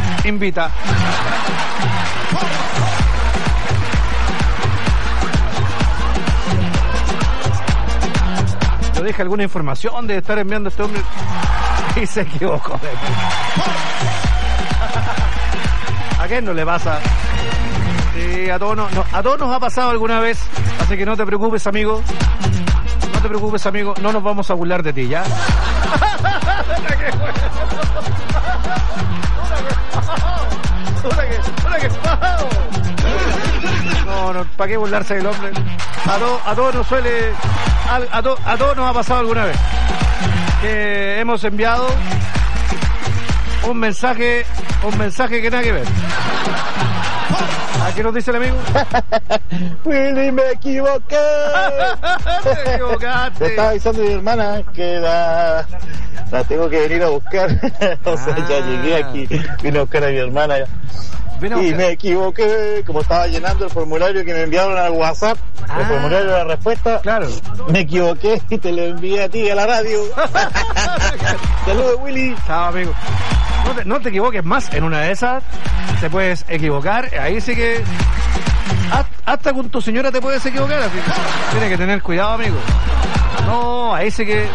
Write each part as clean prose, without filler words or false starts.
invita. Yo dije alguna información de estar enviando a este hombre y se equivocó. ¿A quién no le pasa? Sí, a todos nos ha pasado alguna vez, así que no te preocupes, amigo. No te preocupes, amigo, no nos vamos a burlar de ti, ¿ya? No, ¿para qué burlarse del hombre? A todos nos suele... A todos nos ha pasado alguna vez que hemos enviado un mensaje que nada que ver. ¿A qué nos dice el amigo? Willy, me equivoqué. Te equivocaste. Le estaba avisando a mi hermana que la tengo que venir a buscar. O sea, ya llegué aquí, vine a buscar a mi hermana. Y me equivoqué, como estaba llenando el formulario que me enviaron al WhatsApp, el formulario de la respuesta. Claro. Me equivoqué y te lo envié a ti a la radio. Saludos, Willy. Chao, amigo. No te equivoques más, en una de esas te puedes equivocar, ahí sí que hasta con tu señora te puedes equivocar, así que tienes que tener cuidado, amigo. No, ahí sí que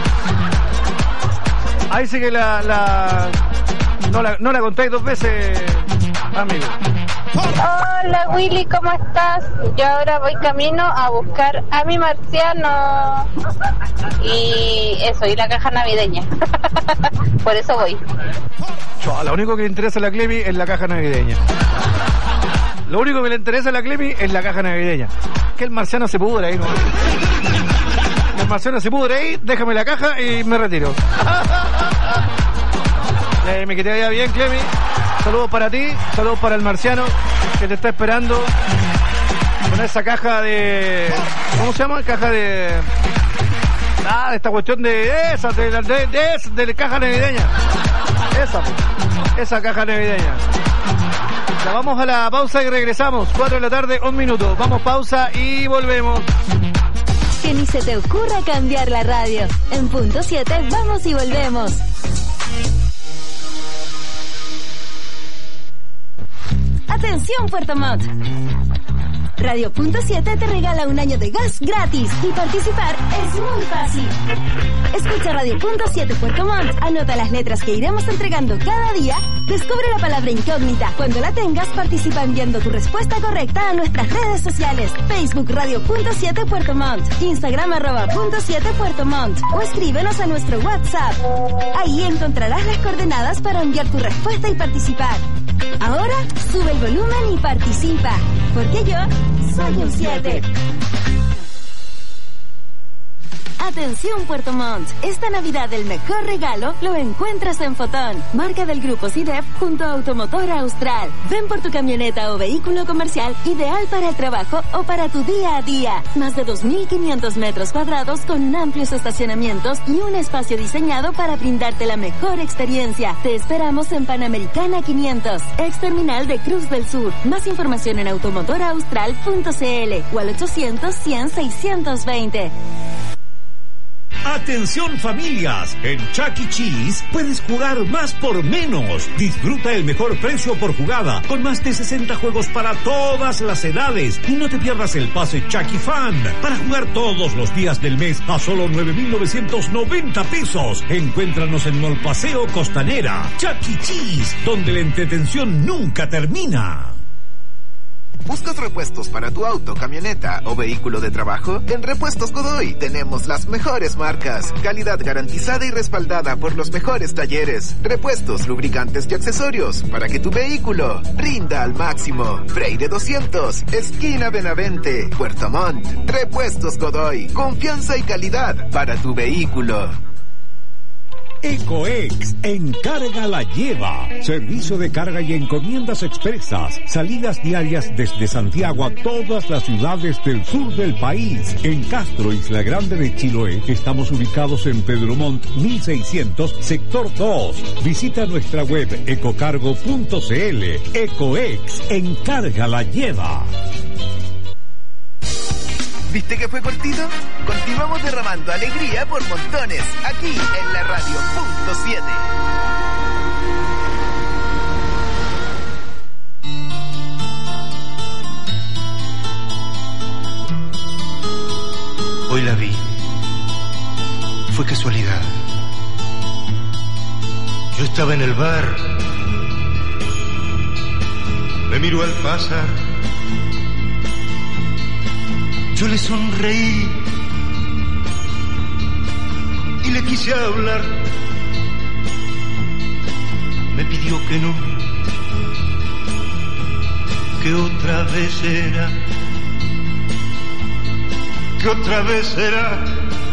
no la contáis dos veces, amigo. Hola Willy, ¿cómo estás? Yo ahora voy camino a buscar a mi marciano y eso, y la caja navideña. Por eso voy. Lo único que le interesa a la Clemi es la caja navideña. Lo único que le interesa a la Clemi es la caja navideña. Que el marciano se pudre ahí, ¿no? El marciano se pudre ahí, déjame la caja y me retiro. Me que te vaya bien, Clemi. Saludos para ti, saludos para el marciano que te está esperando con esa caja de... ¿Cómo se llama? Caja de... de esta cuestión de caja navideña. Esa caja navideña. Ya vamos a la pausa y regresamos. 4 de la tarde, 1 minuto. Vamos, pausa y volvemos. Que ni se te ocurra cambiar la radio. En punto 7 vamos y volvemos. Atención, Puerto Montt. Radio Punto 7 te regala un año de gas gratis y participar es muy fácil. Escucha Radio Punto 7 Puerto Montt, anota las letras que iremos entregando cada día, descubre la palabra incógnita. Cuando la tengas, participa enviando tu respuesta correcta a nuestras redes sociales. Facebook Radio Punto 7 Puerto Montt, Instagram @Punto 7 Puerto Montt o escríbenos a nuestro WhatsApp. Ahí encontrarás las coordenadas para enviar tu respuesta y participar. Ahora, sube el volumen y participa, porque yo soy un 7. Atención Puerto Montt, esta Navidad el mejor regalo lo encuentras en Fotón, marca del grupo CIDEF junto a Automotor Austral. Ven por tu camioneta o vehículo comercial ideal para el trabajo o para tu día a día. Más de 2.500 metros cuadrados con amplios estacionamientos y un espacio diseñado para brindarte la mejor experiencia. Te esperamos en Panamericana 500, ex terminal de Cruz del Sur. Más información en automotoraustral.cl o al 800-100-620. Atención familias, en Chuck E. Cheese puedes jugar más por menos. Disfruta el mejor precio por jugada, con más de 60 juegos para todas las edades. Y no te pierdas el pase Chuck E. Fan, para jugar todos los días del mes a solo 9.990 pesos. Encuéntranos en Mall Paseo Costanera. Chuck E. Cheese, donde la entretención nunca termina. ¿Buscas repuestos para tu auto, camioneta o vehículo de trabajo? En Repuestos Godoy tenemos las mejores marcas, calidad garantizada y respaldada por los mejores talleres, repuestos, lubricantes y accesorios para que tu vehículo rinda al máximo. Freire 200, esquina Benavente, Puerto Montt. Repuestos Godoy, confianza y calidad para tu vehículo. Ecoex, Encarga la Lleva. Servicio de carga y encomiendas expresas. Salidas diarias desde Santiago a todas las ciudades del sur del país. En Castro, Isla Grande de Chiloé, estamos ubicados en Pedro Montt 1600, sector 2. Visita nuestra web ecocargo.cl. Ecoex, Encarga la Lleva. ¿Viste que fue cortito? Continuamos derramando alegría por montones, aquí en la Radio Punto 7. estaba en el bar. Me miró al pasar. Yo le sonreí y le quise hablar. Me pidió que no, que otra vez era, que otra vez era,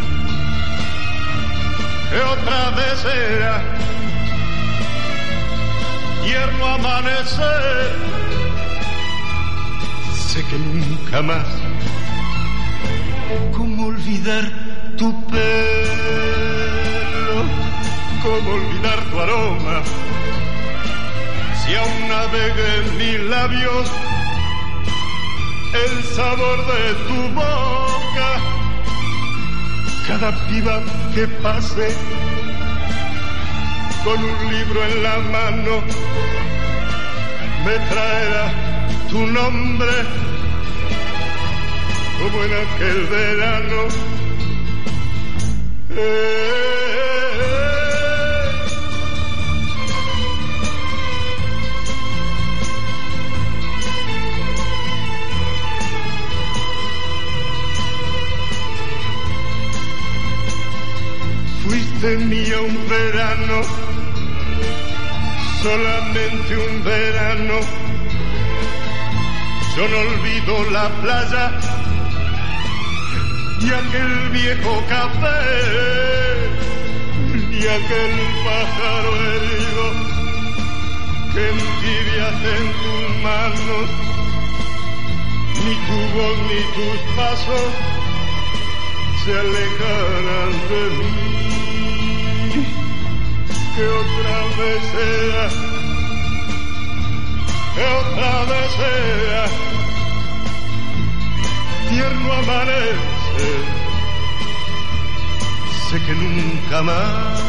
que otra vez era. Tierno amanecer, sé que nunca más. ¿Cómo olvidar tu pelo? ¿Cómo olvidar tu aroma? Si aún navega en mis labios el sabor de tu boca. Cada piba que pase con un libro en la mano me traerá tu nombre, como en aquel verano. Fuiste mía un verano, solamente un verano. Yo no olvido la playa y aquel viejo café y aquel pájaro herido que entibias en tus manos. Ni tu voz ni tus pasos se alejarán de mí. Que otra vez sea, que otra vez sea, tierno amanecer, sé que nunca más.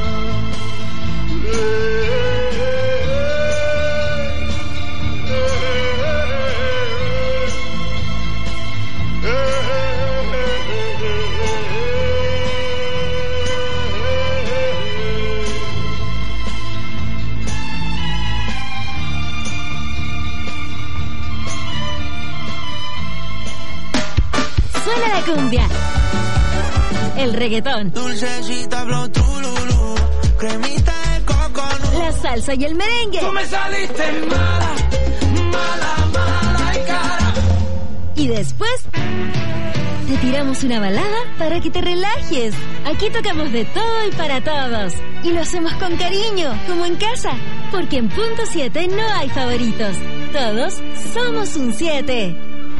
Suena la cumbia, el reggaetón, dulcecita, blotululu, cremita de coconut, la salsa y el merengue. Tú me saliste mala, mala, mala y cara. Y después te tiramos una balada para que te relajes. Aquí tocamos de todo y para todos. Y lo hacemos con cariño, como en casa. Porque en Punto 7 no hay favoritos. Todos somos un 7.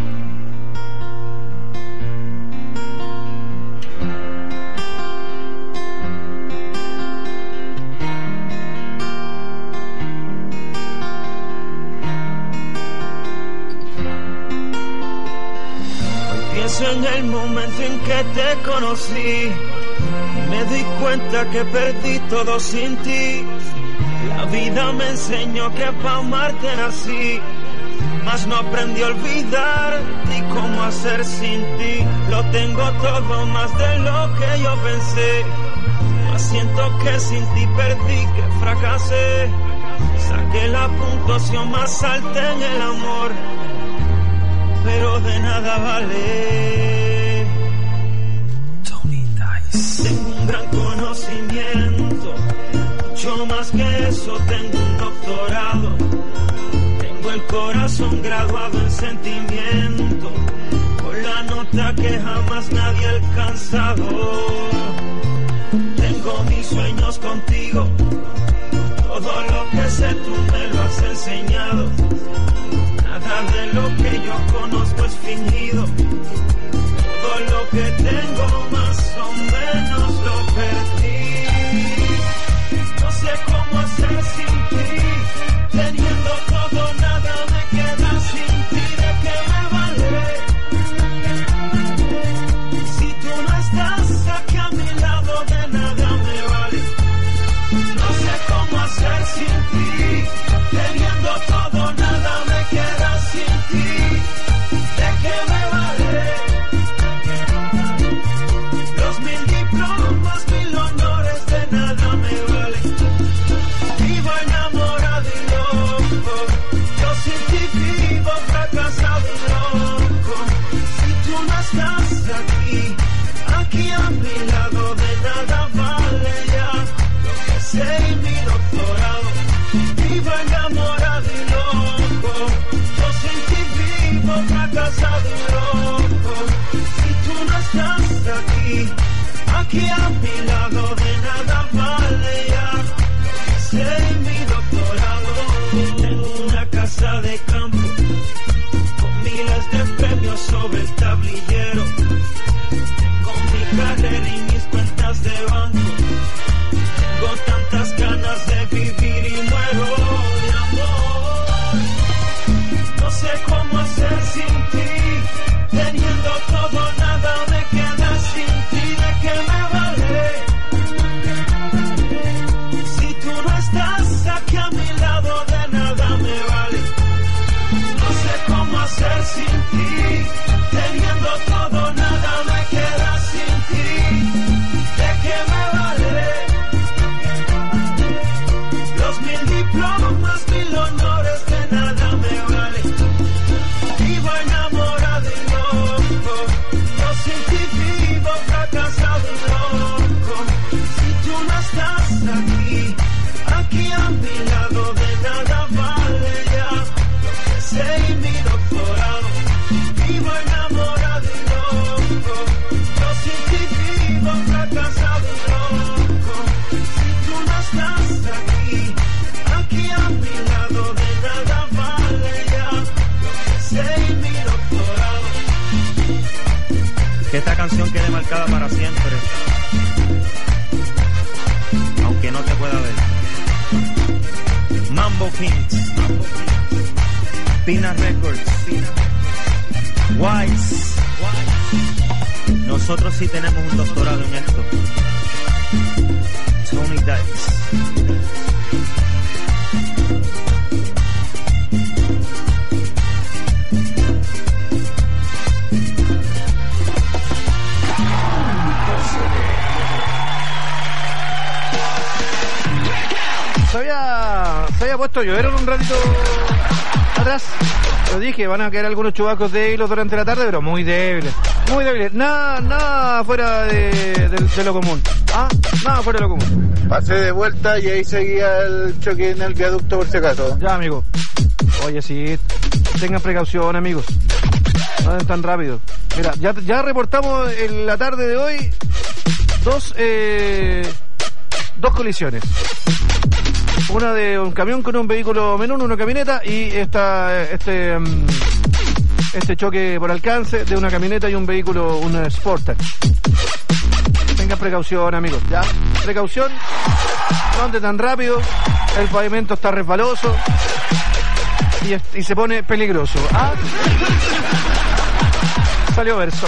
En el momento en que te conocí, me di cuenta que perdí todo sin ti. La vida me enseñó que pa' amarte nací, mas no aprendí a olvidar ni cómo hacer sin ti. Lo tengo todo más de lo que yo pensé, mas siento que sin ti perdí, que fracasé. Saqué la puntuación más alta en el amor, pero de nada vale. Tony Dice. Tengo un gran conocimiento, mucho más que eso, tengo un doctorado. Tengo el corazón graduado en sentimiento, con la nota que jamás nadie ha alcanzado. Tengo mis sueños contigo, todo lo que sé tú me lo has enseñado. Nada de lo que yo conozco es fingido. Todo lo que tengo más o menos lo perdí. No sé cómo hacer sin ti. Teniendo todo, nada me queda sin ti. ¿De qué me vale? Si tú no estás aquí a mi lado, de nada me vale. No sé cómo hacer sin ti. Teniendo todo, nada me queda sin ti. ¿De qué me vale? enamorado y loco. Yo sin ti vivo fracasado y loco. Si tú no estás aquí a mi lado de nada vale ya. Sé mi doctorado. Tengo una casa de campo con miles de premios sobre el tablillero. Tengo mi carrera y mis cuentas de banco. Tengo tantas ganas de vivir y muero de amor. No sé cómo hacer sin ti. Teniendo todo, nada me queda sin ti. ¿De qué me vale? Si tú no estás aquí a mi lado, de nada me vale. No sé cómo hacer sin ti. Teniendo todo, nada me queda sin ti. ¿De qué me vale? Los 1000 diplomas, 1000 honores, de nada me vale. Vivo enamorado y loco. Yo sin ti vivo fracasado y loco. Si tú no estás aquí a mi lado, de nada vale ya. Lo que sé y mi doctorado. Vivo enamorado y loco. Yo sin ti vivo fracasado y loco. Si tú no estás aquí a mi lado, de nada vale ya. Lo que sé y mi doctorado. Que esta canción quede marcada para siempre, aunque no te pueda ver. Mambo Kings, Pina Records, Wise. Nosotros sí tenemos un doctorado en esto. Tony Dice. Se había puesto a llover un ratito atrás. Lo dije, van a quedar algunos chubascos débiles durante la tarde, pero muy débiles. Muy débiles. Nada fuera de lo común. Nada fuera de lo común. Pasé de vuelta y ahí seguía el choque en el viaducto por si acaso. Ya, amigo. Oye, sí, tengan precaución, amigos. No anden tan rápido. Mira, ya reportamos en la tarde de hoy dos colisiones. Una de un camión con un vehículo menor, una camioneta, y este choque por alcance de una camioneta y un vehículo, un Sportage. Tengan precaución, amigos, ¿ya? Precaución, no ande tan rápido, el pavimento está resbaloso y se pone peligroso. Salió verso.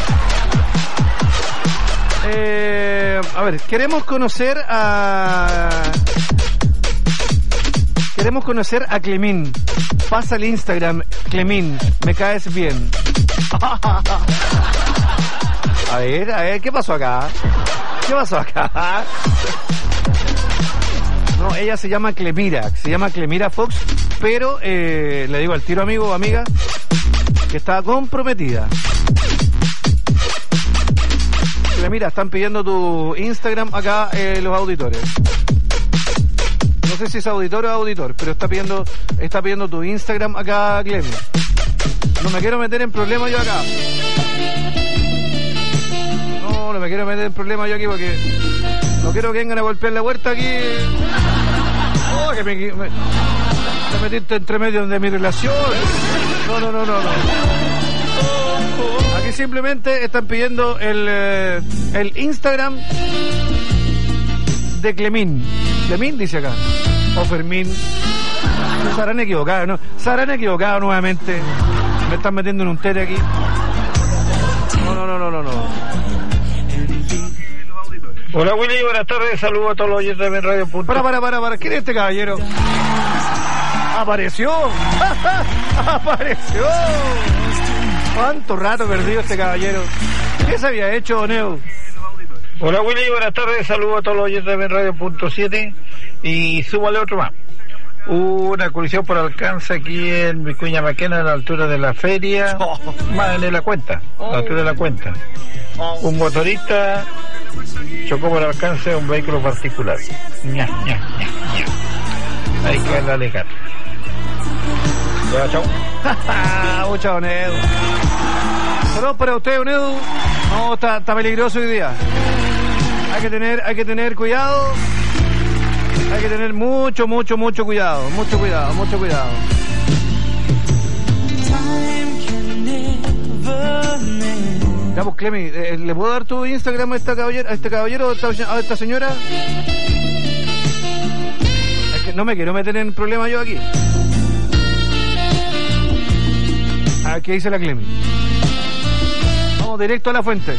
A ver, queremos conocer a Clemín. Pasa el Instagram, Clemín, me caes bien. A ver, ¿qué pasó acá? No, ella se llama Clemira Fox, pero le digo al tiro, amigo o amiga, que está comprometida. Clemira, están pidiendo tu Instagram acá los auditores. No sé si es auditor o auditor, pero está pidiendo tu Instagram acá, Clemmy. No me quiero meter en problemas yo acá. No me quiero meter en problemas yo aquí porque no quiero que vengan a golpear la puerta aquí. Oh, que me metiste entre medio de mi relación. No. Aquí simplemente están pidiendo el Instagram de Clemín. Clemín dice acá. O Fermín. Se habrán equivocado, ¿no? Se habrán equivocado nuevamente. Me están metiendo en un tete aquí. No. Hola Willy, buenas tardes, saludos a todos los oyentes de Radio. Para, ¿quién es este caballero? ¡Apareció! ¡Apareció! ¿Cuánto rato perdido este caballero? ¿Qué se había hecho, Neo? Hola Willy, buenas tardes, saludos a todos los oyentes de Radio.7 y súmale otro más. Hubo una colisión por alcance aquí en Vicuña Maquena a la altura de la feria, más en la cuenta, a la altura de la cuenta. Un motorista chocó por alcance a un vehículo particular. Hay que verlo alejar. Ya, chao. Chao, Nedu. Saludos para usted, Nedu. No, está peligroso hoy día. Hay que tener cuidado. Hay que tener mucho cuidado. Mucho cuidado. Ya, pues, Clemi, ¿le puedo dar tu Instagram a este caballero, a esta señora? Es que no me quiero meter en problemas yo aquí. Aquí dice la Clemi. Vamos directo a la fuente.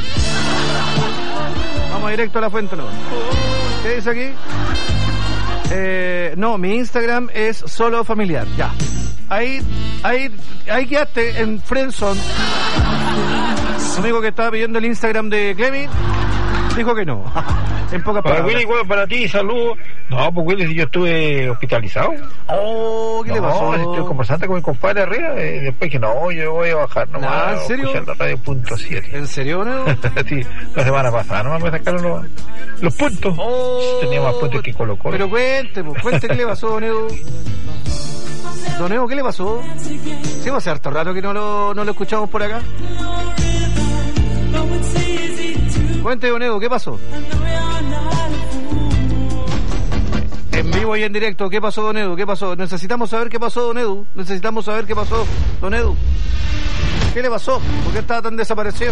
¿No? ¿Qué dice aquí? No, mi Instagram es solo familiar. Ya. Ahí quedaste en friendzone. Un amigo que estaba pidiendo el Instagram de Clemi dijo que no. En pocas palabras. Willy, igual para ti, saludos. No, pues Willy, si yo estuve hospitalizado. Oh, ¿qué le pasó? Estuve conversando con mi compadre arriba. Después que no, yo voy a bajar nomás. ¿En serio? Escuchar la radio.7. ¿En serio, no? Sí, la semana pasada nomás me sacaron los puntos. Tenía más puntos que Colo Colo. Pero cuente qué le pasó, Don Edu. Don Edu, ¿qué le pasó? Sí, va a ser harto rato que no lo escuchamos por acá. Cuente, Don Edu, ¿qué pasó? En vivo y en directo, ¿qué pasó, Don Edu? ¿Qué pasó? Necesitamos saber qué pasó, Don Edu. ¿Qué le pasó? ¿Por qué estaba tan desaparecido?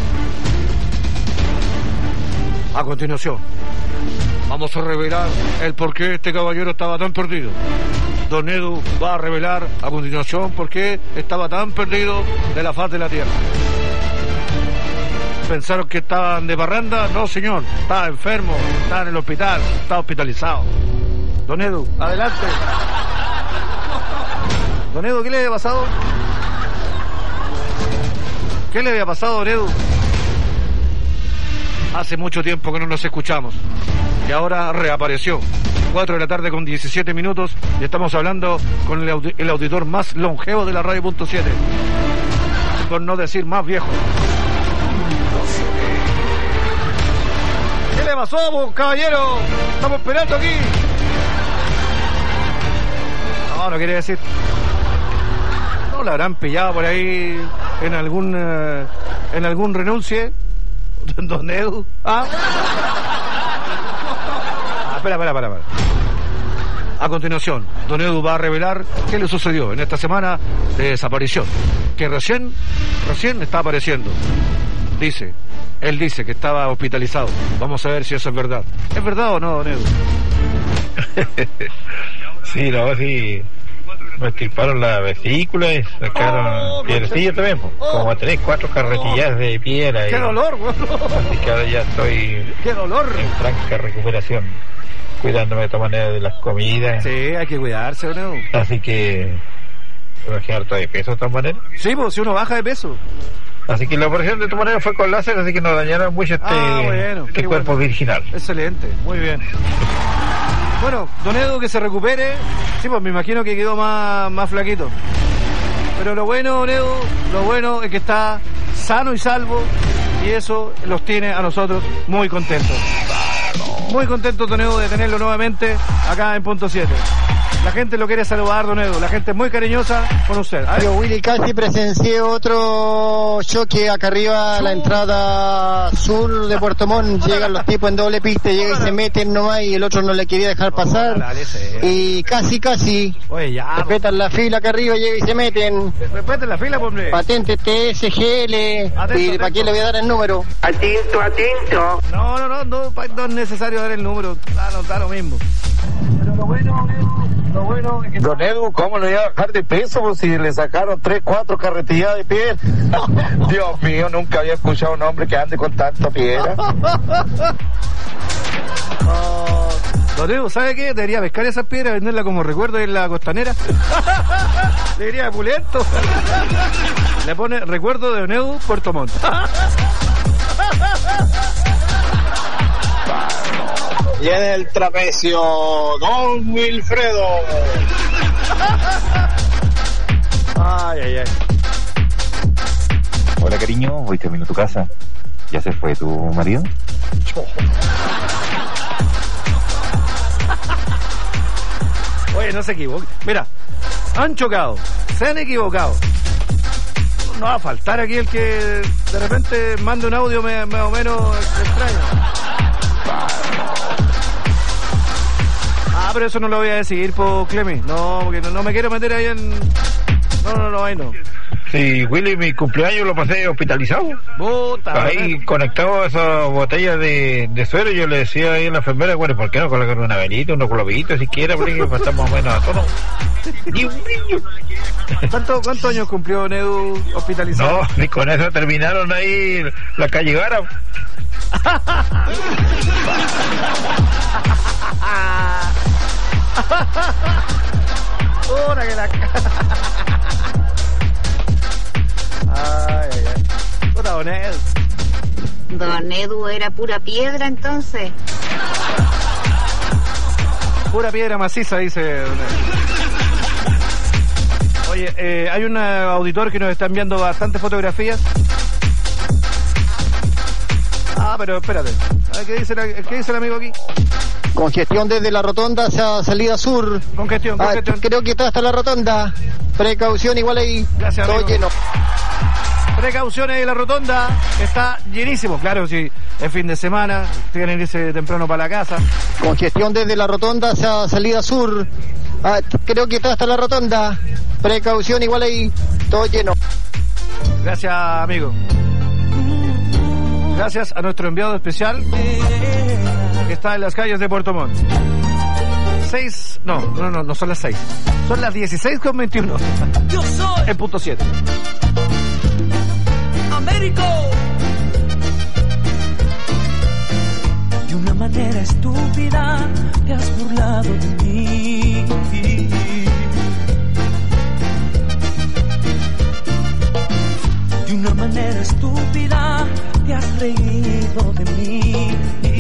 A continuación, vamos a revelar el por qué este caballero estaba tan perdido. Don Edu va a revelar a continuación por qué estaba tan perdido de la faz de la tierra. ¿Pensaron que estaban de parranda? No, señor. Estaba enfermo, estaba en el hospital, estaba hospitalizado. Don Edu, adelante. Don Edu, ¿qué le había pasado? ¿Qué le había pasado, Don Edu? Hace mucho tiempo que no nos escuchamos y ahora reapareció. 4 de la tarde con 17 minutos y estamos hablando con el auditor más longevo de la radio.7, por no decir más viejo. ¿Qué le pasó, caballero? Estamos esperando aquí. No quiere decir. No la habrán pillado por ahí en algún renuncie. Don Edu. Espera. A continuación, Don Edu va a revelar qué le sucedió en esta semana de desaparición, que recién está apareciendo. Él dice que estaba hospitalizado. Vamos a ver si eso es verdad. ¿Es verdad o no, Don Edu? Sí. Me estirparon la vesícula y sacaron piedrecillas también, como 3-4 carretillas de piedra. ¡Qué dolor, güey! Así que ahora ya estoy ¡qué dolor! En franca recuperación, cuidándome de todas maneras de las comidas. Sí, hay que cuidarse, ¿no? Así que voy a bajar harto de peso de todas maneras. Sí, pues si uno baja de peso. Así que la operación de todas maneras fue con láser, así que no dañaron mucho este cuerpo virginal. Excelente, muy bien. Bueno, Don Edu, que se recupere. Sí, pues me imagino que quedó más flaquito. Pero lo bueno, Don Edu, es que está sano y salvo. Y eso los tiene a nosotros muy contentos. Muy contentos, Don Edu, de tenerlo nuevamente acá en Punto 7. La gente lo quiere saludar, Don Edu. La gente es muy cariñosa con usted. Yo, Willy, casi presencié otro choque acá arriba, la entrada sur de Puerto Montt. Llegan los tipos en doble pista, llegan y se meten nomás y el otro no le quería dejar pasar. Y casi. Oye, ya, respetan la fila acá arriba, llegan y se meten. Respeten la fila, hombre. Patente TSGL. ¿Y para quién le voy a dar el número? Atento. No es necesario dar el número. Da lo mismo. Pero lo bueno es que... Don Edu, ¿cómo le iba a bajar de peso? Pues si le sacaron 3-4 carretillas de piel. Dios mío, nunca había escuchado a un hombre que ande con tanta piedra. Don Edu, ¿sabe qué? Debería pescar esas piedras, venderla como recuerdo en la costanera. Debería pulento. Le pone recuerdo de Don Edu, Puerto Montt. Y en el trapecio, Don Wilfredo. Ay. Hola, cariño, voy camino a tu casa. ¿Ya se fue tu marido? Oye, no se equivoque. Mira, han chocado, se han equivocado. No va a faltar aquí el que de repente manda un audio más o menos extraño. Pero eso no lo voy a decidir, por Clemi. No, porque no me quiero meter ahí en... No, ahí no. Sí, Willy, mi cumpleaños lo pasé hospitalizado. Puta, ahí conectado a esas botellas de suero, yo le decía ahí a la enfermera, bueno, ¿por qué no colocan una velita, unos globitos siquiera? Porque estamos más o menos a tono. Ni un brillo. ¿Cuántos años cumplió Nedu hospitalizado? No, ni con eso terminaron ahí la calle Gara. Una que la... Ay. Puta, Don Edu. Don Edu era pura piedra entonces. Pura piedra maciza, dice Don Edu. Oye, hay un auditor que nos está enviando bastantes fotografías. Pero espérate. ¿Qué dice el amigo aquí? Congestión desde la rotonda hacia salida sur. Congestión. Creo que está hasta la rotonda. Precaución, igual ahí. Gracias, todo amigo. Lleno. Precauciones de la rotonda. Está llenísimo. Claro, si es fin de semana, tienen que irse temprano para la casa. Congestión desde la rotonda hacia salida sur. Creo que está hasta la rotonda. Precaución, igual ahí. Todo lleno. Gracias, amigo. Gracias a nuestro enviado especial que está en las calles de Puerto Montt. No son las 6. Son las 16:21. Yo soy en punto 7. Américo. De una manera estúpida te has burlado de mí. De una manera estúpida te has reído de mí.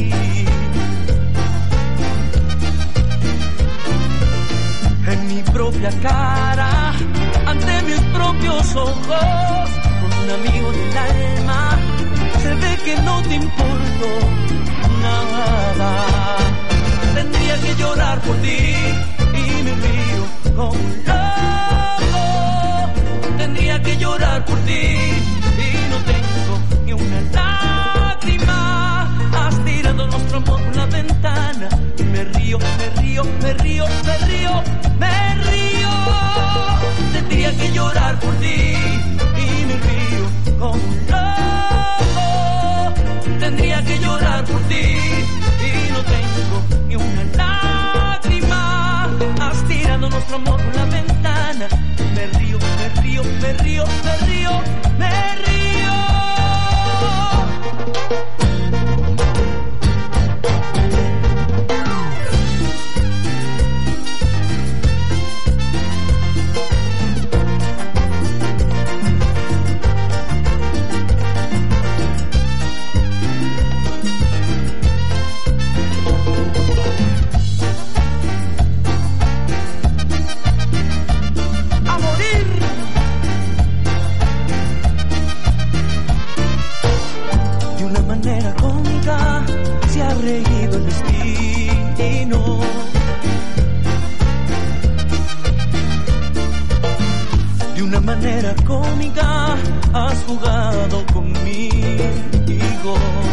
En mi propia cara, ante mis propios ojos, con un amigo del alma, se ve que no te importo nada. Tendría que llorar por ti y me río como un loco. Tendría que llorar por ti y no tengo ni una lágrima. Has tirado nuestro amor por la ventana y me río. Tendría que llorar por ti y me río como un loco. Tendría que llorar por ti y no tengo ni una lágrima. Has tirado nuestro amor por la ventana. Me río. manera cómica has jugado conmigo.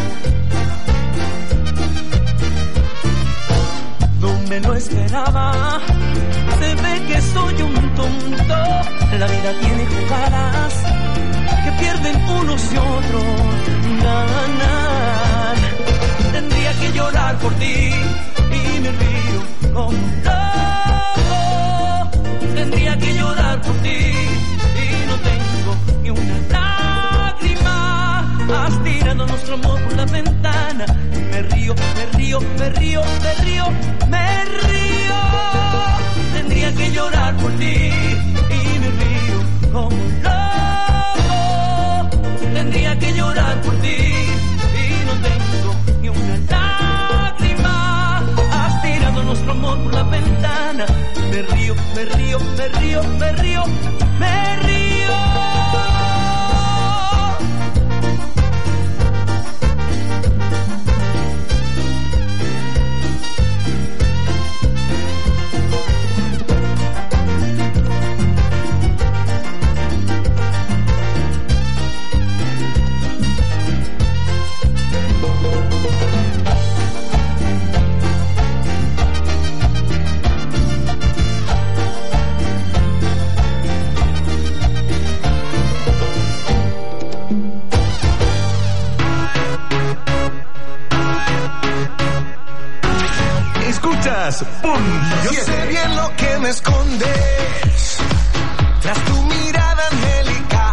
No me lo esperaba, se ve que soy un tonto. La vida tiene jugadas que pierden unos y otros ganan. Tendría que llorar por ti y me río como un loco. Tendría que llorar por ti y no tengo ni una lágrima. Has tirado nuestro amor por la ventana. Me río, me río, me río, me río, me río. Tendría que llorar por ti y me río como un loco. Tendría que llorar por ti y no tengo ni una lágrima. Has tirado nuestro amor por la ventana. Me río, me río, me río, me río, me río. más. Yo sé bien lo que me escondes tras tu mirada angélica.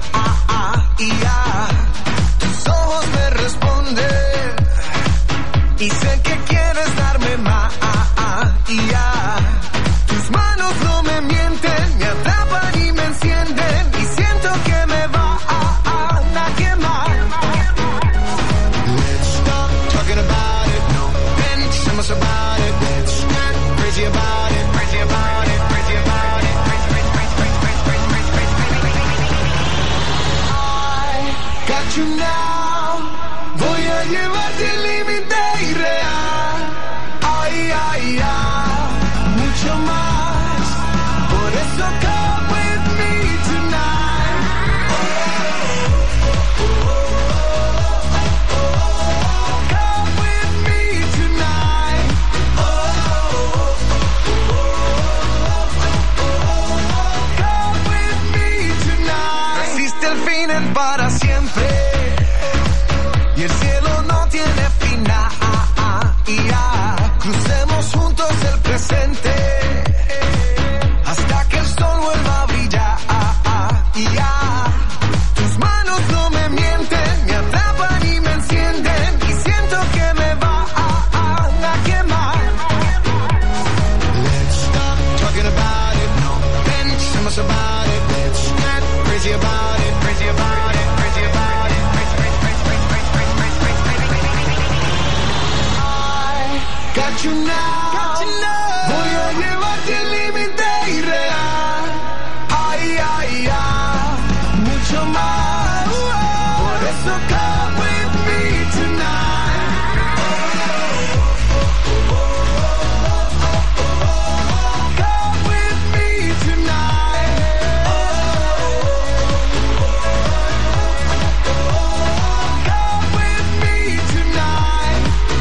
Tus ojos me responden y sé que quieres darme más. Tus manos no me mienten, me atrapan y me encienden y siento que me va a quemar. Let's stop talking about it, no, then tell us about it. Let's get crazy about it, crazy about it, crazy about it. I got you now, voy a llevarte al límite irreal. Ay, mucho más, por eso come with me tonight. Come with me tonight. Come with me tonight. No existe el fin en para siempre y el cielo no tiene final. Crucemos juntos el presente hasta que el sol vuelva a brillar. Tus manos no me mienten, me atrapan y me encienden y siento que me va a quemar. Let's stop talking about it, no, then tell us about it. Let's get crazy about it, crazy about it, crazy about it. Got you now, voy a llevarte al límite irreal. Ay, mucho más, por eso come with me tonight. Come with me tonight. Come with me tonight.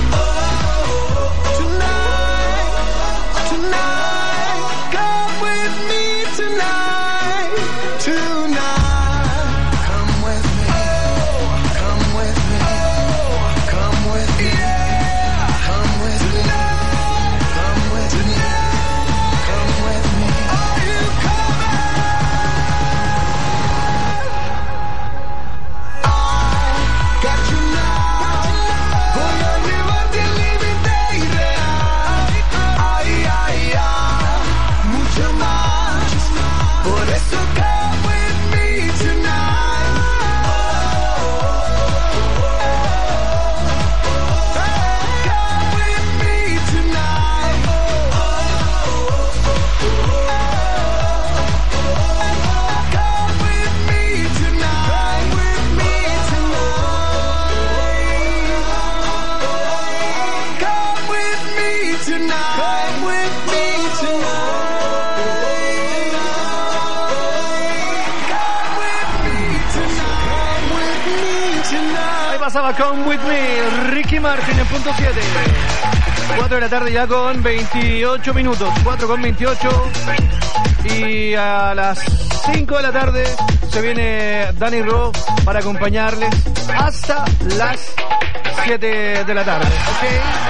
Pasaba Come With Me, Ricky Martin en punto 7. 4 de la tarde ya con 28 minutos. 4 con 28. Y a las 5 de la tarde se viene Danny Ro para acompañarles hasta las 7 de la tarde. ¿Ok?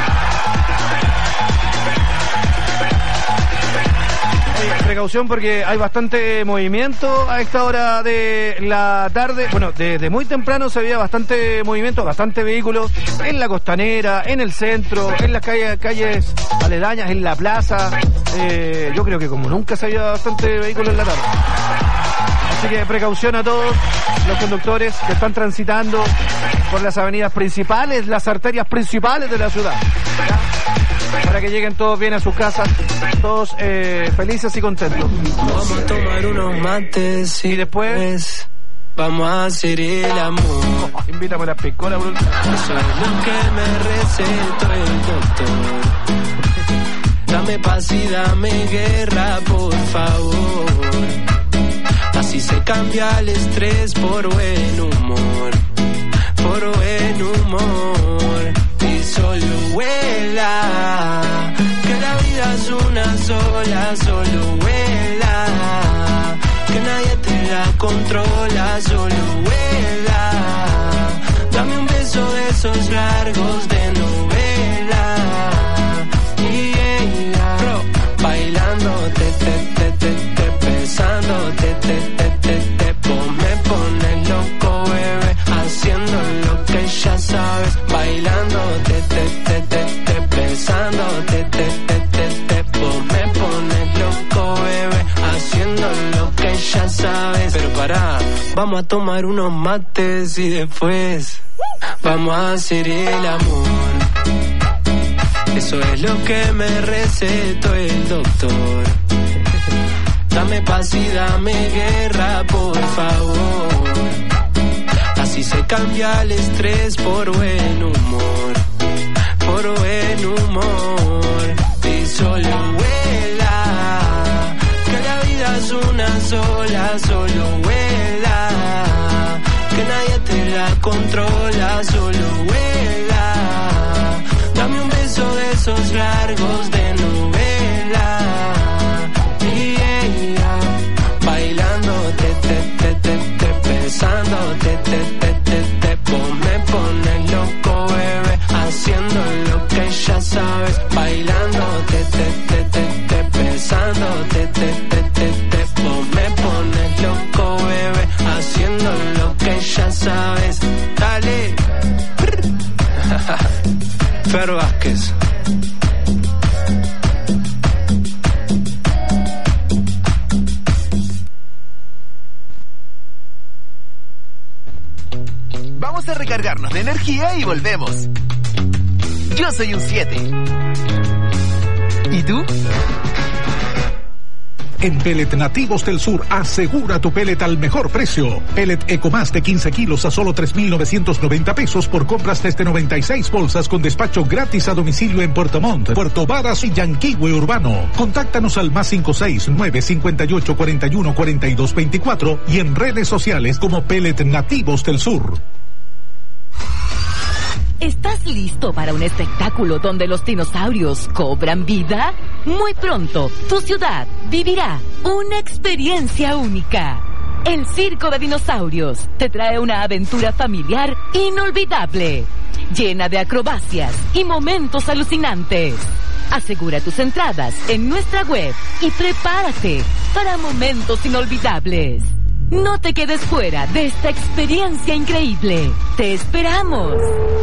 Precaución porque hay bastante movimiento a esta hora de la tarde. Bueno, desde muy temprano se veía bastante movimiento, bastante vehículos en la costanera, en el centro, en las calles aledañas, en la plaza. Yo creo que como nunca se veía bastante vehículos en la tarde. Así que precaución a todos los conductores que están transitando por las avenidas principales, las arterias principales de la ciudad, ¿ya? Para que lleguen todos bien a sus casas, todos felices y contentos. Vamos a tomar unos mates y después vamos a hacer el amor. Invítame a la piscola, bro. Eso es lo que me recetó el doctor. Dame paz y dame guerra, por favor. Así se cambia el estrés por buen humor. Por buen humor. Y solo vuela, que la vida es una sola, solo vuela, que nadie te la controla, solo vuela. Dame un beso de esos largos de novela. Vos me pones loco, bebé, haciendo lo que ya sabes, bailando, besando, vos me pones loco, bebé, haciendo lo que ya sabes. Pero pará, vamos a tomar unos mates y después vamos a hacer el amor. Eso es lo que me recetó el doctor. Dame paz y dame guerra, por favor. Así se cambia el estrés por buen humor. Por buen humor. Y solo vuela, que la vida es una sola. Solo vuela, que nadie te la controla. Solo vuela, dame un beso de esos largos de novela. Bailando, besando, vos me pones loco, bebé, haciendo lo que ya sabes, bailando, besando, vos me pones loco, bebé, haciendo lo que ya sabes, dale. Fer Vázquez. Vamos a recargarnos de energía y volvemos. Yo soy un 7. ¿Y tú? En Pellet Nativos del Sur, asegura tu pellet al mejor precio. Pellet Ecomás de 15 kilos a solo 3,990 pesos por compras desde 96 bolsas con despacho gratis a domicilio en Puerto Montt, Puerto Varas y Yanquihue Urbano. Contáctanos al +569 58 41 42 24 y en redes sociales como Pellet Nativos del Sur. ¿Estás listo para un espectáculo donde los dinosaurios cobran vida? Muy pronto, tu ciudad vivirá una experiencia única. El Circo de Dinosaurios te trae una aventura familiar inolvidable, llena de acrobacias y momentos alucinantes. Asegura tus entradas en nuestra web y prepárate para momentos inolvidables. No te quedes fuera de esta experiencia increíble. ¡Te esperamos!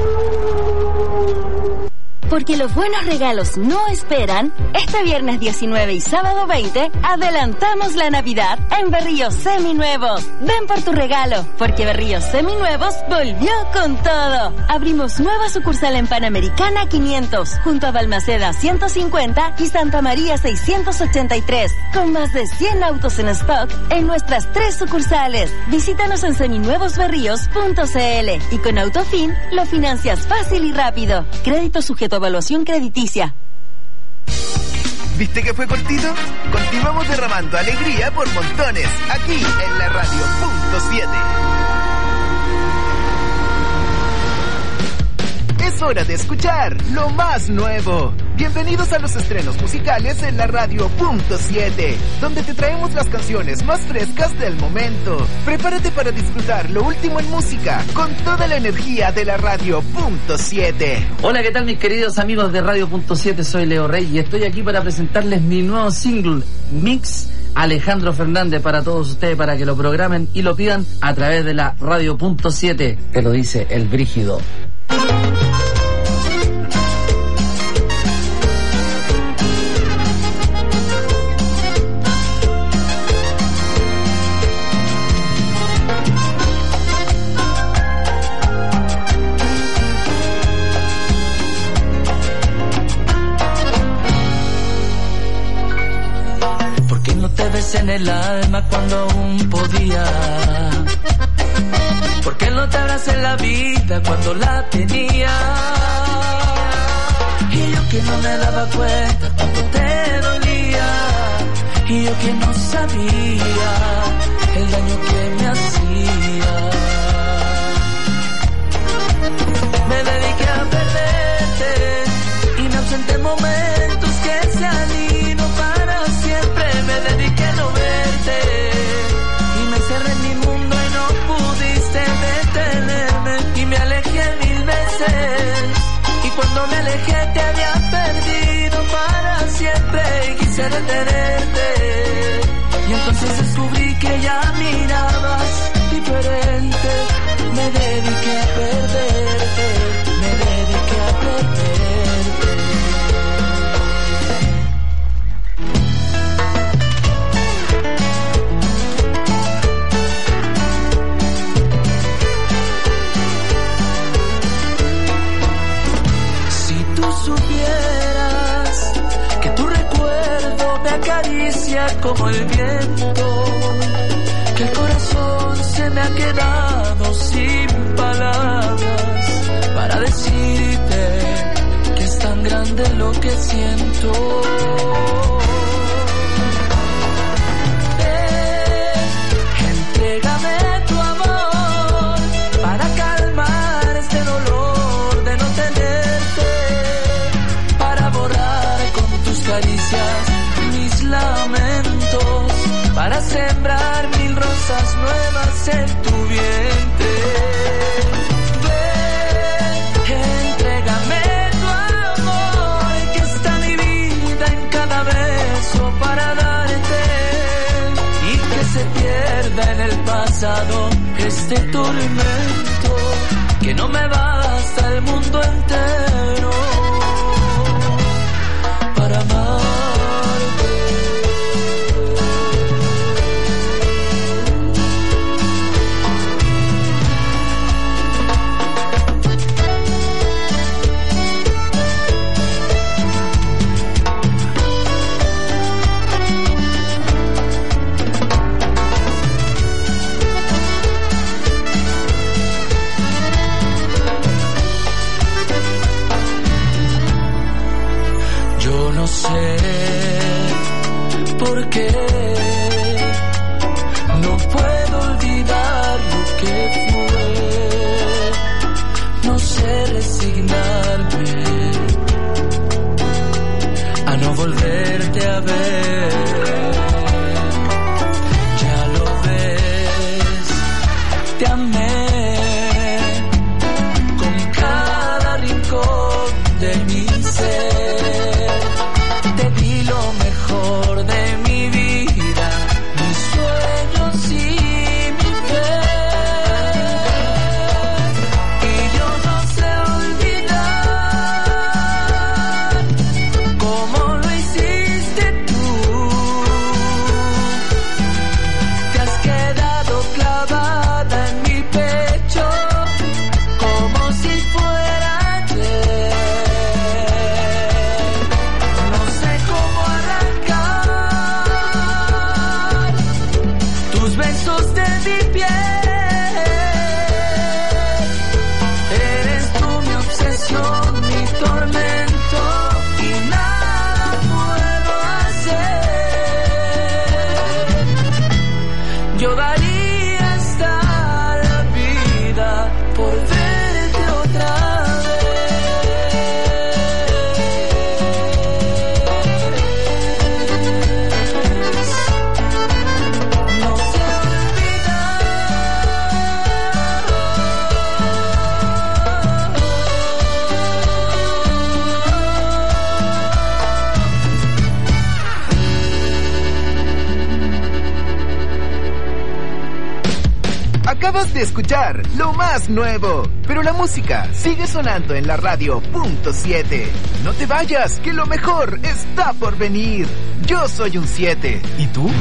Porque los buenos regalos no esperan, este viernes 19 y sábado 20 adelantamos la Navidad en Berríos Seminuevos. Ven por tu regalo, porque Berríos Seminuevos volvió con todo. Abrimos nueva sucursal en Panamericana 500, junto a Balmaceda 150 y Santa María 683, con más de 100 autos en stock en nuestras 3 sucursales. Visítanos en seminuevosberríos.cl y con Autofin lo financias fácil y rápido. Crédito sujeto a evaluación crediticia. ¿Viste que fue cortito? Continuamos derramando alegría por montones, aquí en la radio .7. Es hora de escuchar lo más nuevo. Bienvenidos a los estrenos musicales en la radio .7, donde te traemos las canciones más frescas del momento. Prepárate para disfrutar lo último en música, con toda la energía de la radio .7. Hola, ¿qué tal mis queridos amigos de radio .7? Soy Leo Rey y estoy aquí para presentarles mi nuevo single, Mix Alejandro Fernández, para todos ustedes, para que lo programen y lo pidan a través de la radio .7. Te lo dice el Brígido. En el alma cuando aún podía. ¿Por qué no te abracé en la vida cuando la tenía? Y yo que no me daba cuenta cuando te dolía. Y yo que no sabía el daño que me hacía. Me dediqué a perderte y me ausenté momentos que se han ido para siempre. Me dediqué a no verte y me encerré en mi mundo y no pudiste detenerme. Y me alejé 1000 veces y cuando me alejé te había perdido para siempre. Y quise detenerte Y entonces descubrí que ya mirabas diferente. Me dediqué a perderte, me dediqué a perderte. Si tú supieras que tu recuerdo me acaricia como el viento, que el corazón se me ha quedado sin palabras para decirte que es tan grande lo que siento. Entrégame tu amor para calmar este dolor de no tenerte, para borrar con tus caricias mis lamentos, para sembrar mil rosas nuevas en tu vientre. Ven, entrégame tu amor, que está mi vida en cada beso para darte, y que se pierda en el pasado este tormento, que no me basta el mundo entero para amar. No sé por qué no puedo olvidar lo que fue. No sé resignarme a no volverte a ver. Ya lo ves, te amé con cada rincón de mi ser. De mi vida, mis sueños y mi fe, y yo no sé olvidar como lo hiciste tú. Te has quedado clavada en mi pecho como si fuera ayer. No sé cómo besos de mi piel, eres tú mi obsesión, mi tormento, y nada puedo hacer. Yo daría hasta la vida por verte otra Acabas de escuchar lo más nuevo, pero la música sigue sonando en la radio .7. No te vayas, que lo mejor está por venir. Yo soy un 7. ¿Y tú?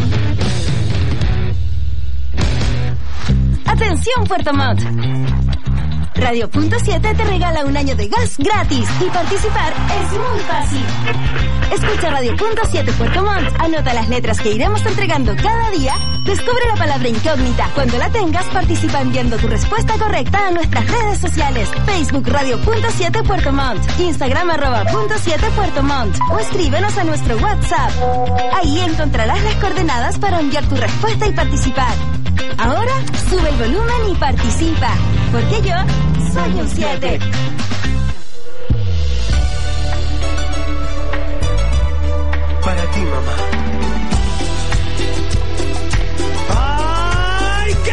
Atención Puerto Montt. Radio .7 te regala un año de gas gratis y participar es muy fácil. Escucha Radio .7 Puerto Montt, anota las letras que iremos entregando cada día, descubre la palabra incógnita. Cuando la tengas, participa enviando tu respuesta correcta a nuestras redes sociales: Facebook Radio .7 Puerto Montt, Instagram @.7 Puerto Montt, o escríbenos a nuestro WhatsApp. Ahí encontrarás las coordenadas para enviar tu respuesta y participar. Ahora sube el volumen y participa, porque yo soy un 7. Para ti, mamá. ¡Ay, qué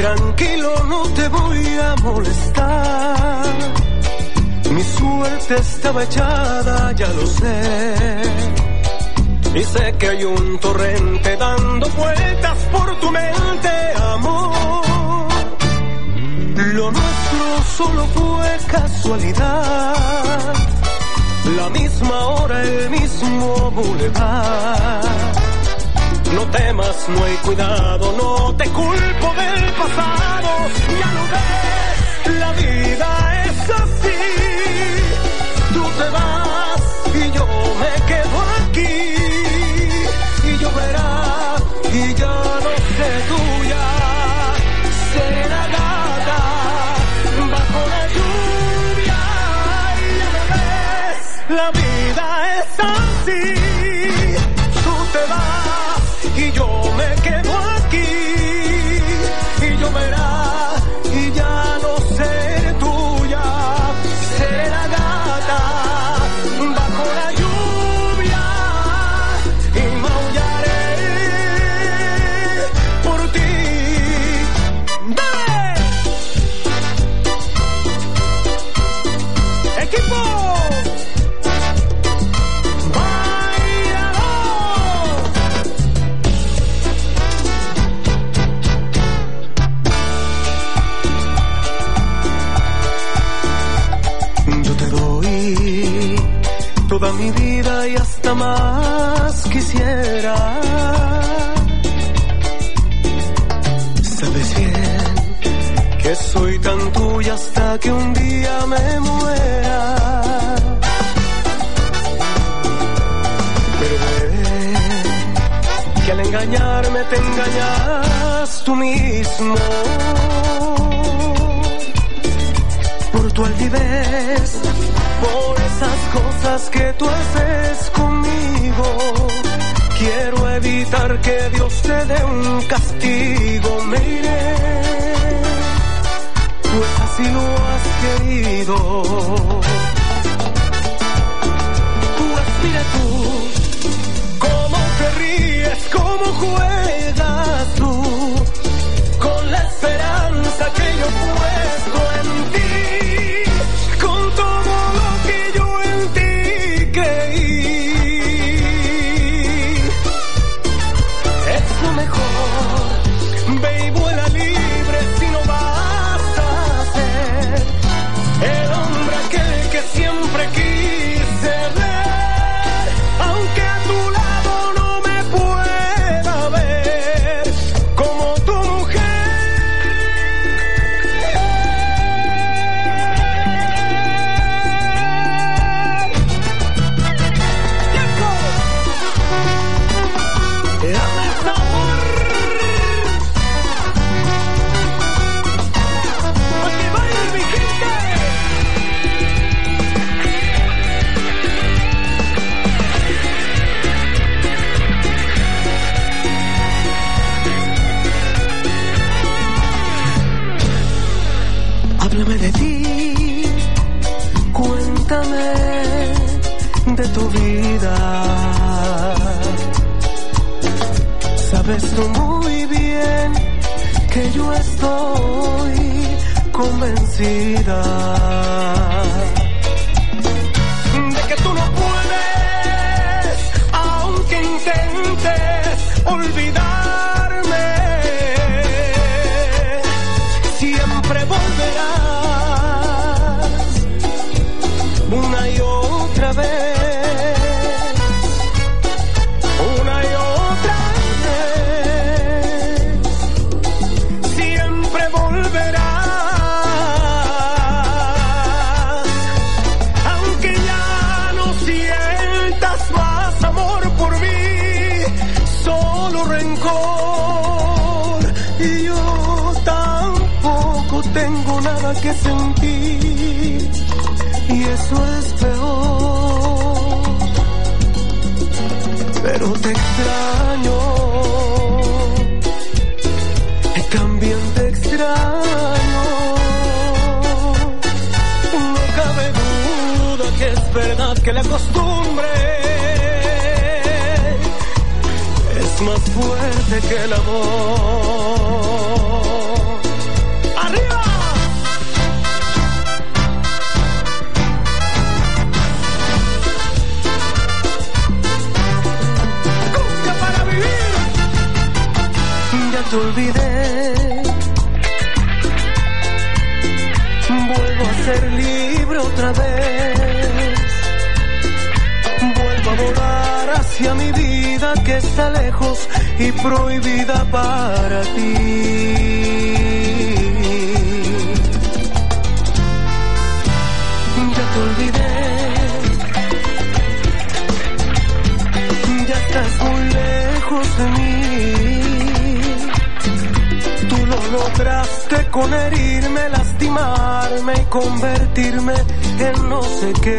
Tranquilo, no te voy a molestar. Mi suerte estaba echada, ya lo sé. Y sé que hay un torrente dando vueltas por tu mente, amor. Lo nuestro solo fue casualidad. La misma hora, el mismo bulevar. No temas, no hay cuidado, no te culpo del pasado. Ya lo ves, la vida es así. Tú te vas y yo me quedo aquí. Y lloverá y ya no sé tuya. Serenata bajo la lluvia. Y ya lo ves, la vida es así. Tú te vas y yo me quedo aquí. Y lloverá y ya no seré tuya. Seré la gata bajo la lluvia y maullaré por ti. ¡Dale! ¡Equipo! Toda mi vida y hasta más quisiera. Sabes bien que soy tan tuya hasta que un día me muera. Pero ve que al engañarme te engañas tú mismo. Por tu altivez, por esas cosas que tú haces conmigo, quiero evitar que Dios te dé un castigo. Me iré, pues así lo has querido. Pues mira tú, cómo te ríes, cómo juegas tú, con la esperanza que yo he puesto en ti. Siempre quise ver, aunque a tu lado no me pueda ver como tu mujer. ¡Tiempo! ¡Dame sabor! ¡Aquí va mi gente! Háblame de ti, cuéntame de tu vida. Sabes tú muy bien que yo estoy convencida de que tú no puedes, aunque intentes olvidarme. Siempre volverás una y otra vez, una y otra vez. Siempre volverás, aunque ya no sientas más amor por mí, solo rencor. Y yo tengo nada que sentir y eso es peor, pero te extraño, también te extraño. No cabe duda que es verdad que la costumbre es más fuerte que el amor. Vuelvo a ser libre otra vez. Vuelvo a volar hacia mi vida que está lejos y prohibida para ti. Ya te olvidé, ya estás muy lejos de mí. Tú lo lograste con herirme, lastimarme y convertirme en no sé qué.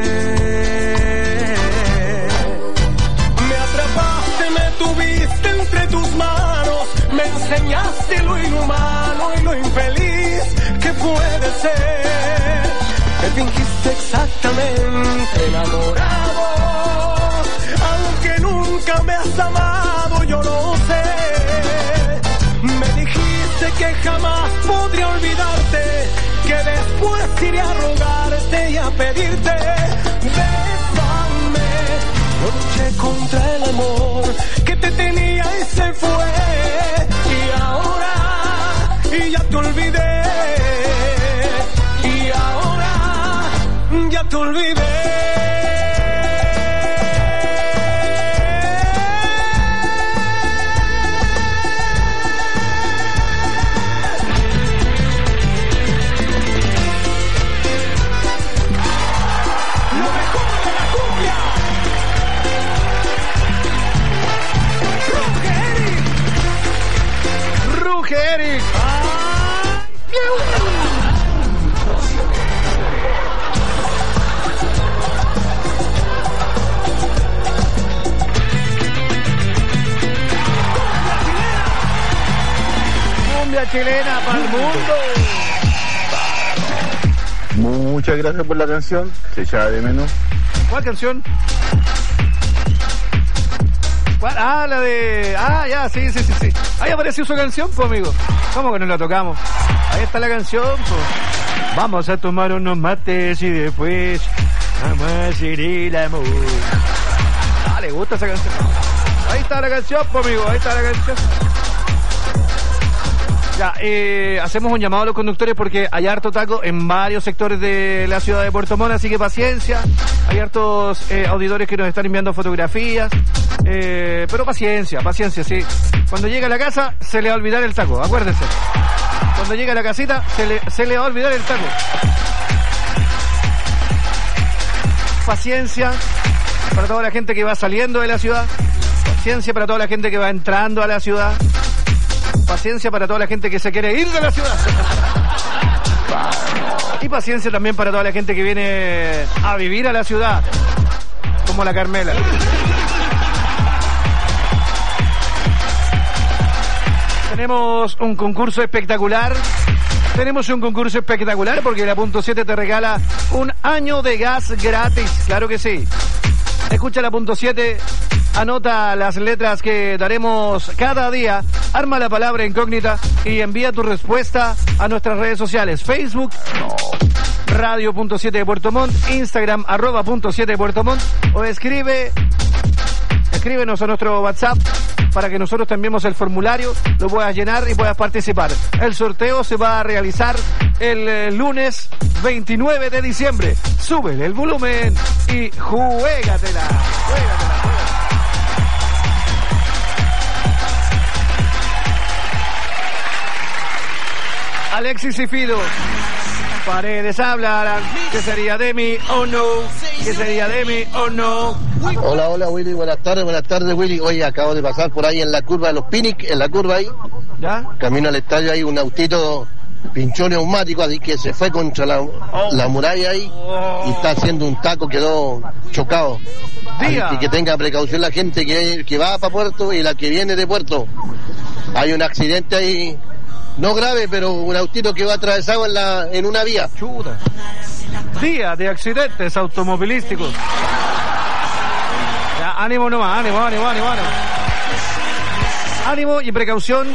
Me atrapaste, me tuviste entre tus manos, me enseñaste lo inhumano y lo infeliz que puede ser. Me fingiste exactamente enamorado, aunque nunca me has amado, yo lo sé. Me dijiste que jamás podría olvidarte, que después iré a rogarte y a pedirte. Bésame, yo luché contra el amor que te tenía y se fue. Y ahora, y ya te olvidé. Y ahora, ya te olvidé. Eric. Cumbia chilena para el mundo. Muchas gracias por la canción, se echaba de menos. ¿Cuál canción? ¿Cuál? Ah, la de... Ah, ya, sí. Ahí apareció su canción, pues, amigo. ¿Cómo que no la tocamos? Ahí está la canción, pues. Vamos a tomar unos mates y después vamos a hacer el amor. Ah, le gusta esa canción. Ahí está la canción, pues, amigo. Ahí está la canción. Ya, hacemos un llamado a los conductores porque hay harto taco en varios sectores de la ciudad de Puerto Montt, así que paciencia. Hay hartos auditores que nos están enviando fotografías, pero paciencia, sí. Cuando llega a la casa se le va a olvidar el taco, acuérdense. Cuando llega a la casita se le va a olvidar el taco. Paciencia para toda la gente que va saliendo de la ciudad. Paciencia para toda la gente que va entrando a la ciudad. Paciencia para toda la gente que se quiere ir de la ciudad. Y paciencia también para toda la gente que viene a vivir a la ciudad, como la Carmela. Tenemos un concurso espectacular. Porque la Punto 7 te regala un año de gas gratis. Claro que sí. Escucha la Punto 7, anota las letras que daremos cada día, arma la palabra incógnita y envía tu respuesta a nuestras redes sociales. Facebook, Radio.7 de Puerto Montt, Instagram, @.7 de Puerto Montt, o escríbenos a nuestro WhatsApp para que nosotros te enviemos el formulario, lo puedas llenar y puedas participar. El sorteo se va a realizar el lunes 29 de diciembre. Súbele el volumen y juégatela. Alexis y Fido. Paredes hablarán. ¿Qué sería de mí o no? ¿Qué sería de mí o no? Hola Willy, buenas tardes Willy. Oye, acabo de pasar por ahí en la curva de los Pinic, en la curva ahí. ¿Ya? Camino al estadio, hay un autito pinchó neumático, así que se fue contra la muralla ahí y está haciendo un taco, quedó chocado. Y que tenga precaución la gente que va para Puerto y la que viene de Puerto. Hay un accidente ahí, no grave, pero un autito que va atravesado en una vía. Chuta. Día de accidentes automovilísticos. Ya, ánimo nomás, ánimo. Ánimo y precaución.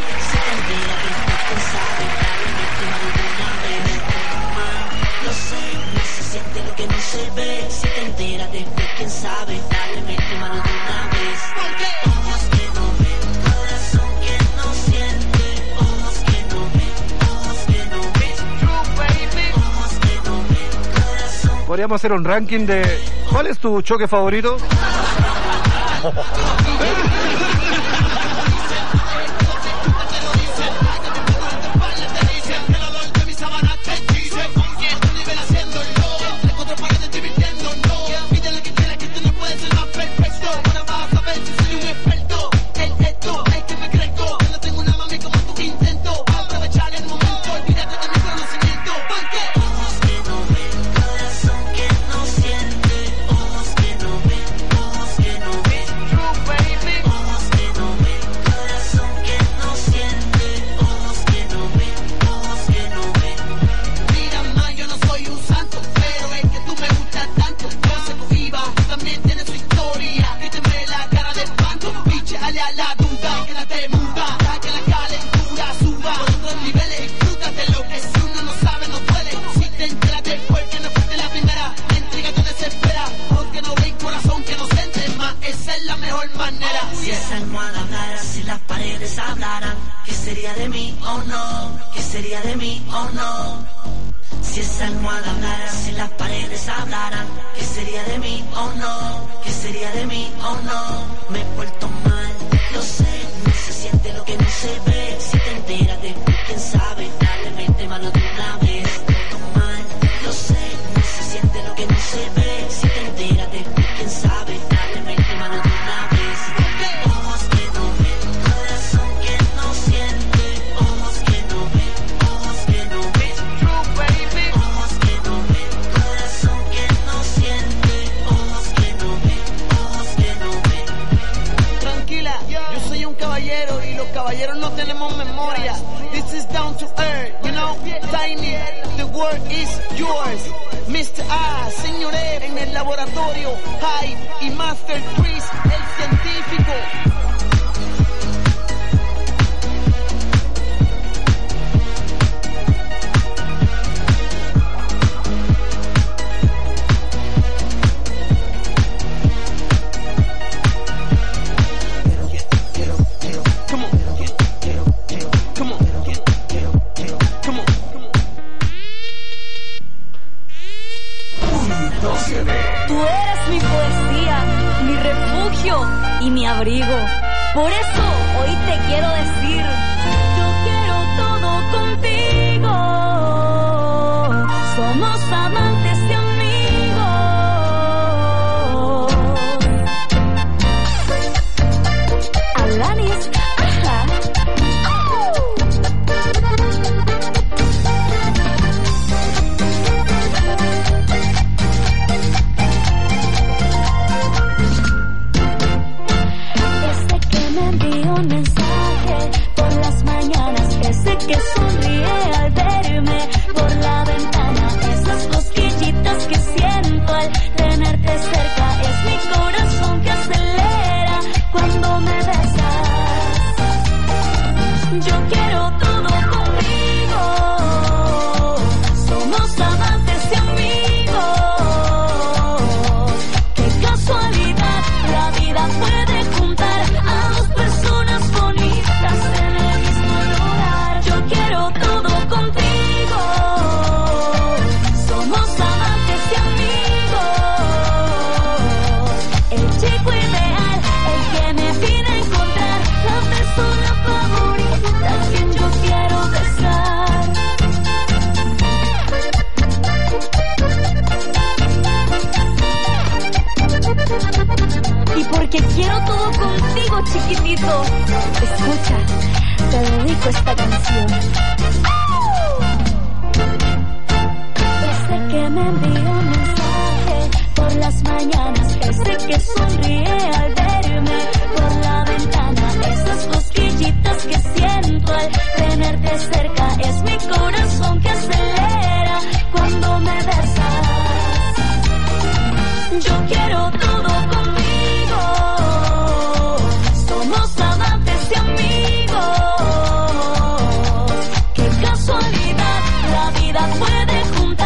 Que no se ve, si te enteras después, quién sabe, dale, mete mano de una vez. Ojos que no ven, corazón que no siente, ojos que no ven, ojos que no ven, true baby. Ojos que no ven, Podríamos hacer un ranking de... ¿Cuál es tu choque favorito?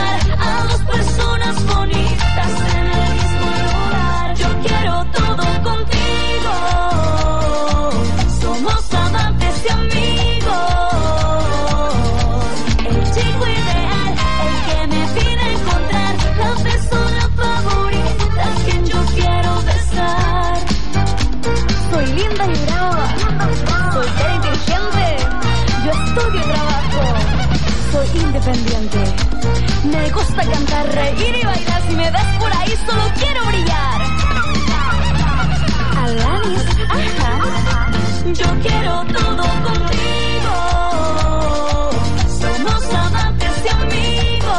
Puede juntar a dos personas bonitas en el mismo lugar. Yo quiero todo con independiente. Me gusta cantar, reír y bailar. Si me ves por ahí, solo quiero brillar. Alanis, ajá. Yo quiero todo contigo. Somos amantes y amigos.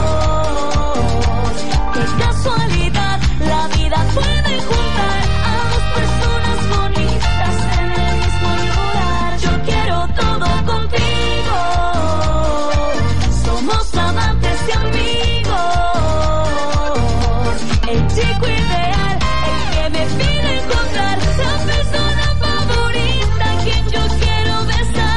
Qué casualidad, la vida puede juntar a dos personas bonitas en el mismo lugar. Yo quiero todo contigo. Somos amantes y amigos. El chico ideal, el que me pide encontrar la persona favorita a quien yo quiero besar.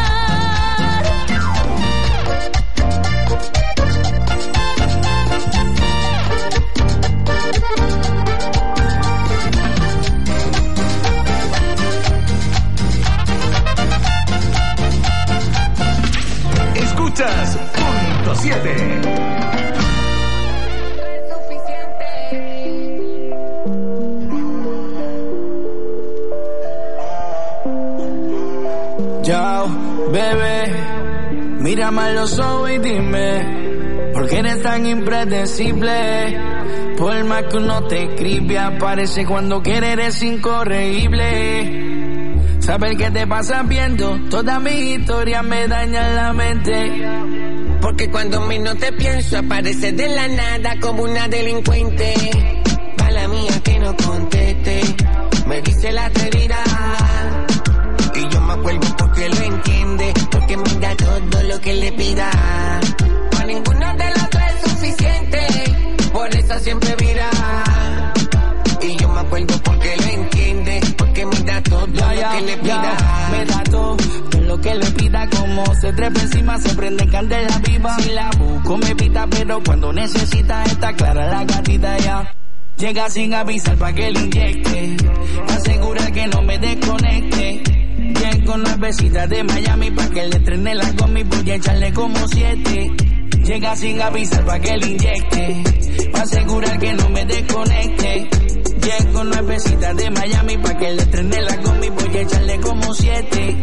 Escuchas Punto 7. Yo, bebé, mírame a los ojos y dime, ¿por qué eres tan impredecible? Por más que uno te escribe, aparece cuando quiere, eres incorregible. Saber qué te pasa viendo, todas mis historias me dañan la mente. Porque cuando menos te pienso, apareces de la nada como una delincuente. Mala mía que no conteste, me dice la atrevida. Y yo me acuerdo porque lo entiende, porque me da todo lo que le pida. Para ninguno de los dos es suficiente, por eso siempre vira. Y yo me acuerdo porque lo entiende, porque me da todo lo que le pida. Me da todo lo que le pida, como se trepa encima, se prende candela viva. Si la busco me pita, pero cuando necesita está clara la gatita ya. Llega sin avisar pa' que le inyecte, asegurar que no me desconecte. Llego nuevecitas de Miami pa' que le estrene la gomi, voy a echarle como 7. Llega sin avisar pa' que le inyecte, asegurar que no me desconecte. Llego nuevecitas de Miami pa' que le estrene la gomi, voy a echarle como 7.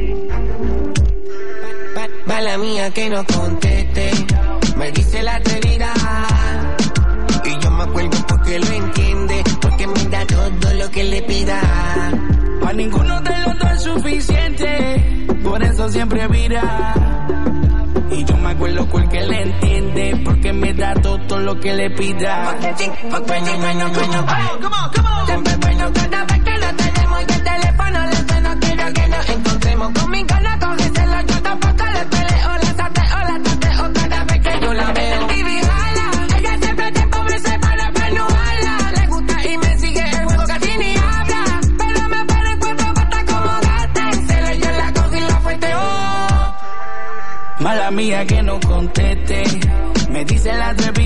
Mala mía que no conteste, me dice la atrevida. Y yo me acuerdo porque lo entiende, porque me da todo lo que le pida. Pa' ninguno de los dos es suficiente, por eso siempre vira. Y yo me acuerdo porque le entiende, porque me da todo lo que le pida. Siempre bueno cada vez que lo tenemos y el teléfono le suena, quiero que nos encontremos. Conmigo no cógeselo, yo tampoco le peleo. La tateo cada vez que yo la veo. Y jala, ella siempre te empobrece para pernuarla. Le gusta y me sigue el juego, casi ni habla. Pero me pone el cuerpo bata como gata. En celo yo la cojo y la fuerteo. Mala mía que no conteste, me dice la atrevida.